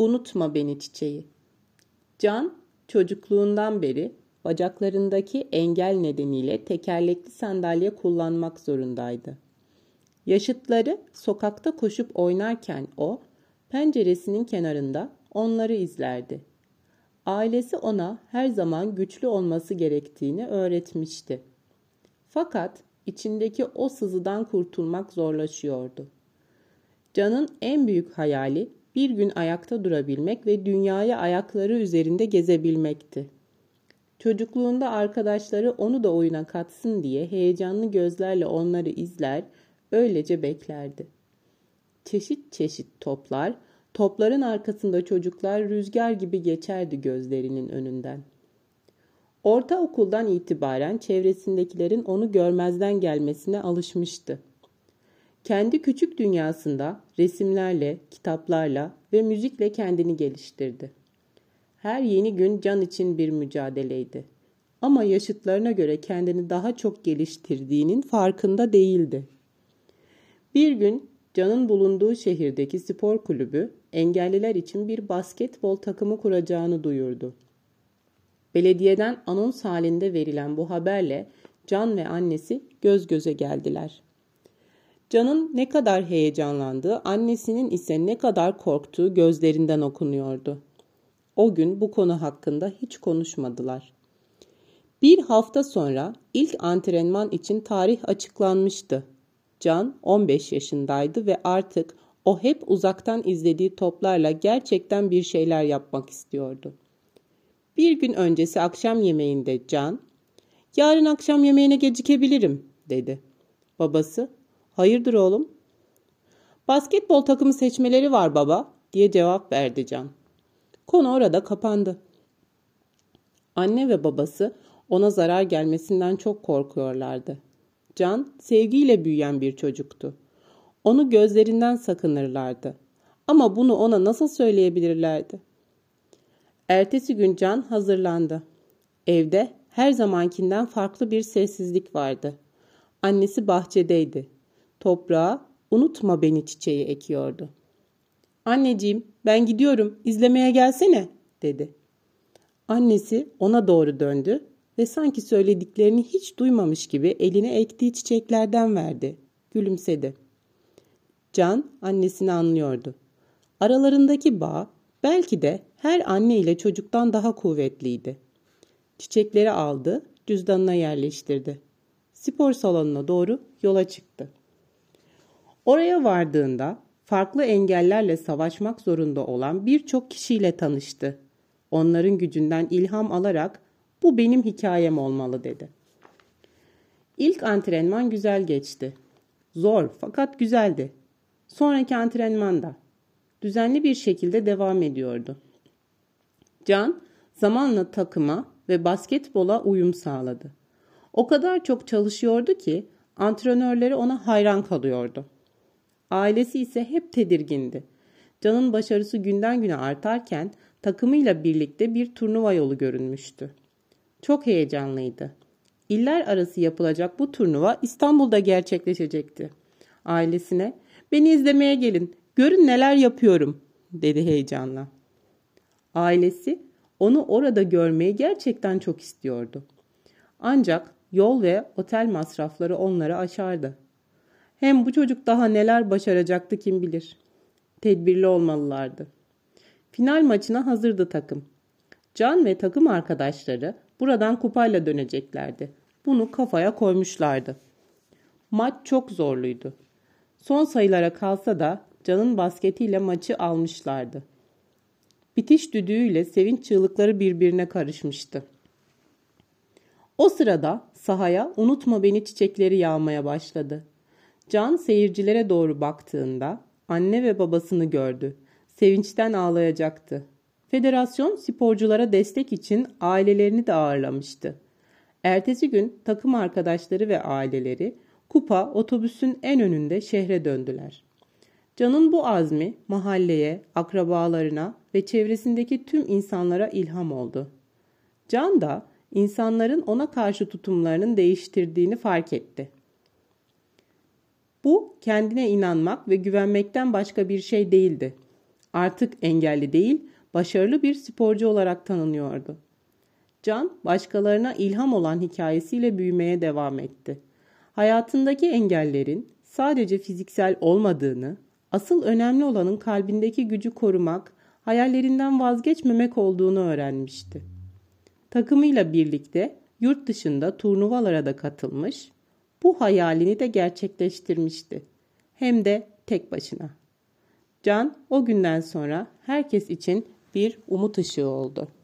Unutma beni çiçeği. Can, çocukluğundan beri bacaklarındaki engel nedeniyle tekerlekli sandalye kullanmak zorundaydı. Yaşıtları sokakta koşup oynarken o, penceresinin kenarında onları izlerdi. Ailesi ona her zaman güçlü olması gerektiğini öğretmişti. Fakat içindeki o sızıdan kurtulmak zorlaşıyordu. Can'ın en büyük hayali bir gün ayakta durabilmek ve dünyayı ayakları üzerinde gezebilmekti. Çocukluğunda arkadaşları onu da oyuna katsın diye heyecanlı gözlerle onları izler, öylece beklerdi. Çeşit çeşit toplar, topların arkasında çocuklar rüzgar gibi geçerdi gözlerinin önünden. Ortaokuldan itibaren çevresindekilerin onu görmezden gelmesine alışmıştı. Kendi küçük dünyasında resimlerle, kitaplarla ve müzikle kendini geliştirdi. Her yeni gün Can için bir mücadeleydi. Ama yaşıtlarına göre kendini daha çok geliştirdiğinin farkında değildi. Bir gün Can'ın bulunduğu şehirdeki spor kulübü engelliler için bir basketbol takımı kuracağını duyurdu. Belediyeden anons halinde verilen bu haberle Can ve annesi göz göze geldiler. Can'ın ne kadar heyecanlandığı, annesinin ise ne kadar korktuğu gözlerinden okunuyordu. O gün bu konu hakkında hiç konuşmadılar. Bir hafta sonra ilk antrenman için tarih açıklanmıştı. Can 15 yaşındaydı ve artık o hep uzaktan izlediği toplarla gerçekten bir şeyler yapmak istiyordu. Bir gün öncesi akşam yemeğinde Can, "Yarın akşam yemeğine gecikebilirim," dedi. Babası, "Hayırdır oğlum?" "Basketbol takımı seçmeleri var baba," diye cevap verdi Can. Konu orada kapandı. Anne ve babası ona zarar gelmesinden çok korkuyorlardı. Can, sevgiyle büyüyen bir çocuktu. Onu gözlerinden sakınırlardı. Ama bunu ona nasıl söyleyebilirlerdi? Ertesi gün Can hazırlandı. Evde her zamankinden farklı bir sessizlik vardı. Annesi bahçedeydi. Toprağa "Unutma beni çiçeği" ekiyordu. "Anneciğim, ben gidiyorum, izlemeye gelsene," dedi. Annesi ona doğru döndü ve sanki söylediklerini hiç duymamış gibi eline ektiği çiçeklerden verdi. Gülümsedi. Can annesini anlıyordu. Aralarındaki bağ belki de her anne ile çocuktan daha kuvvetliydi. Çiçekleri aldı, cüzdanına yerleştirdi. Spor salonuna doğru yola çıktı. Oraya vardığında farklı engellerle savaşmak zorunda olan birçok kişiyle tanıştı. Onların gücünden ilham alarak "Bu benim hikayem olmalı," dedi. İlk antrenman güzel geçti. Zor fakat güzeldi. Sonraki antrenman da düzenli bir şekilde devam ediyordu. Can zamanla takıma ve basketbola uyum sağladı. O kadar çok çalışıyordu ki antrenörleri ona hayran kalıyordu. Ailesi ise hep tedirgindi. Can'ın başarısı günden güne artarken takımıyla birlikte bir turnuva yolu görünmüştü. Çok heyecanlıydı. İller arası yapılacak bu turnuva İstanbul'da gerçekleşecekti. Ailesine "Beni izlemeye gelin, görün neler yapıyorum," dedi heyecanla. Ailesi onu orada görmeyi gerçekten çok istiyordu. Ancak yol ve otel masrafları onları aşardı. Hem bu çocuk daha neler başaracaktı kim bilir. Tedbirli olmalılardı. Final maçına hazırdı takım. Can ve takım arkadaşları buradan kupayla döneceklerdi. Bunu kafaya koymuşlardı. Maç çok zorluydu. Son sayılara kalsa da Can'ın basketiyle maçı almışlardı. Bitiş düdüğüyle sevinç çığlıkları birbirine karışmıştı. O sırada sahaya "Unutma beni" çiçekleri yağmaya başladı. Can seyircilere doğru baktığında anne ve babasını gördü. Sevinçten ağlayacaktı. Federasyon sporculara destek için ailelerini de ağırlamıştı. Ertesi gün takım arkadaşları ve aileleri kupa otobüsün en önünde şehre döndüler. Can'ın bu azmi mahalleye, akrabalarına ve çevresindeki tüm insanlara ilham oldu. Can da insanların ona karşı tutumlarının değiştirdiğini fark etti. Bu kendine inanmak ve güvenmekten başka bir şey değildi. Artık engelli değil, başarılı bir sporcu olarak tanınıyordu. Can, başkalarına ilham olan hikayesiyle büyümeye devam etti. Hayatındaki engellerin sadece fiziksel olmadığını, asıl önemli olanın kalbindeki gücü korumak, hayallerinden vazgeçmemek olduğunu öğrenmişti. Takımıyla birlikte yurt dışında turnuvalara da katılmış, bu hayalini de gerçekleştirmişti. Hem de tek başına. Can o günden sonra herkes için bir umut ışığı oldu.